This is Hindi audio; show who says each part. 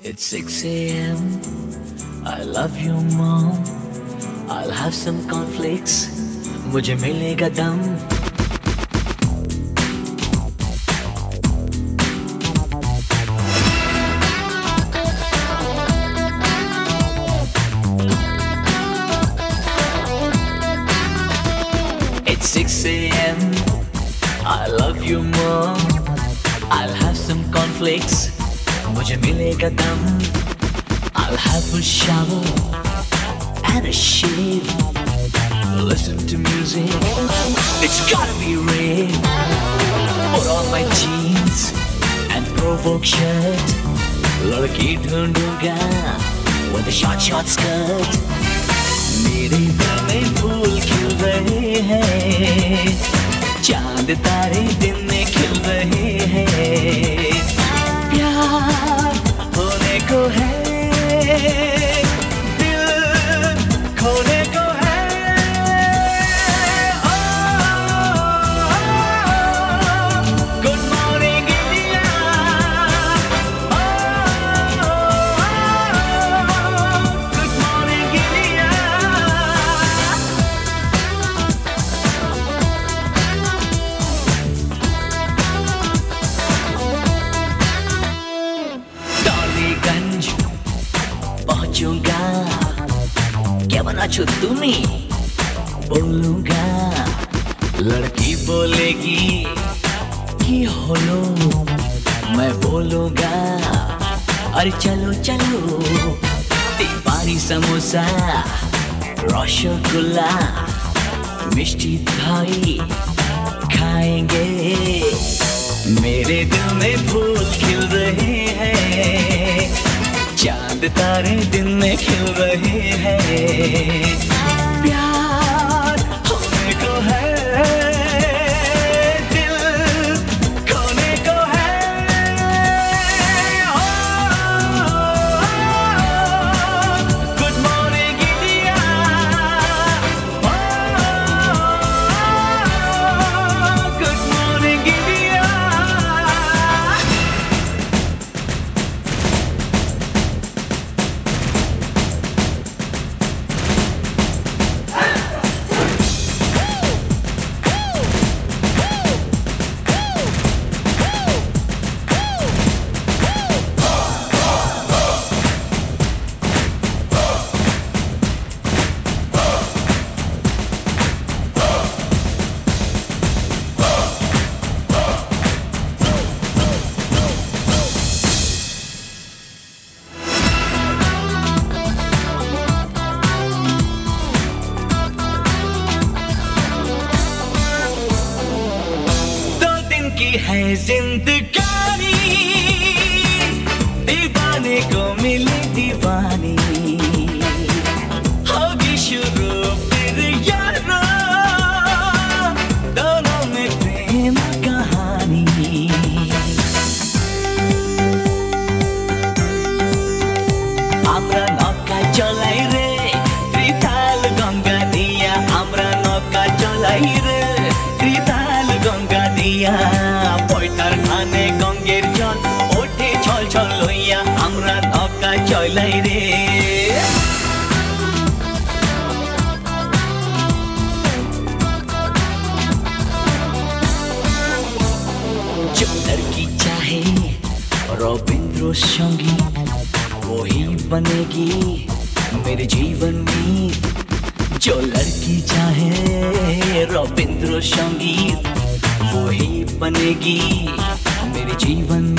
Speaker 1: It's 6 a.m. I love you mom. I'll have some conflicts. मुझे मिलेगा दम. It's 6 a.m. I love you mom. I'll have some conflicts. मुझे मिलेगा दम. I'll have a shower and a shave. Listen to music. It's gotta be rain. Put on my jeans and provoke shirt. लड़की ढूंढूंगा with a short skirt. मेरे दिल में फूल खिल रहे हैं. चांद तारे दिन में खिल रहे हैं. प्यार होने को है, दिल खोने को है. Good morning India. Good morning India. Tollygunge पहुंचूंगा. क्या बना छो तुम्हें बोलूंगा. लड़की बोलेगी कि होलो. मैं बोलूंगा अरे चलो चलो. तिवारी समोसा रसगुल्ला मिष्टी दही खाएंगे. मेरे दिल में फूल खिल रहे हैं. चांद तारे दिन में खिल रहे हैं. प्यार होने को है, दिल खोने को है. Good morning India. Good morning India. की है जिंदगानी. दीवाने को मिली दीवानी. होगी शुरू फिर यारो. दोनों में प्रेम कहानी. আমরা নৌকা চলাই রে ত্রিতাল গঙ্গা দিয়া. আমরা নৌকা চলাই রে ত্রিতাল গঙ্গা দিয়া. পয়তার খানে গঙ্গের জল ওঠে ছল ছল লইয়া. আমরা নৌকা চলাই রে. जो लड़की चाहे रविंद्र संगीत वही बनेगी मेरे जीवन में. जो लड़की चाहे रविंद्र संगीत वही बनेगी मेरे जीवन में.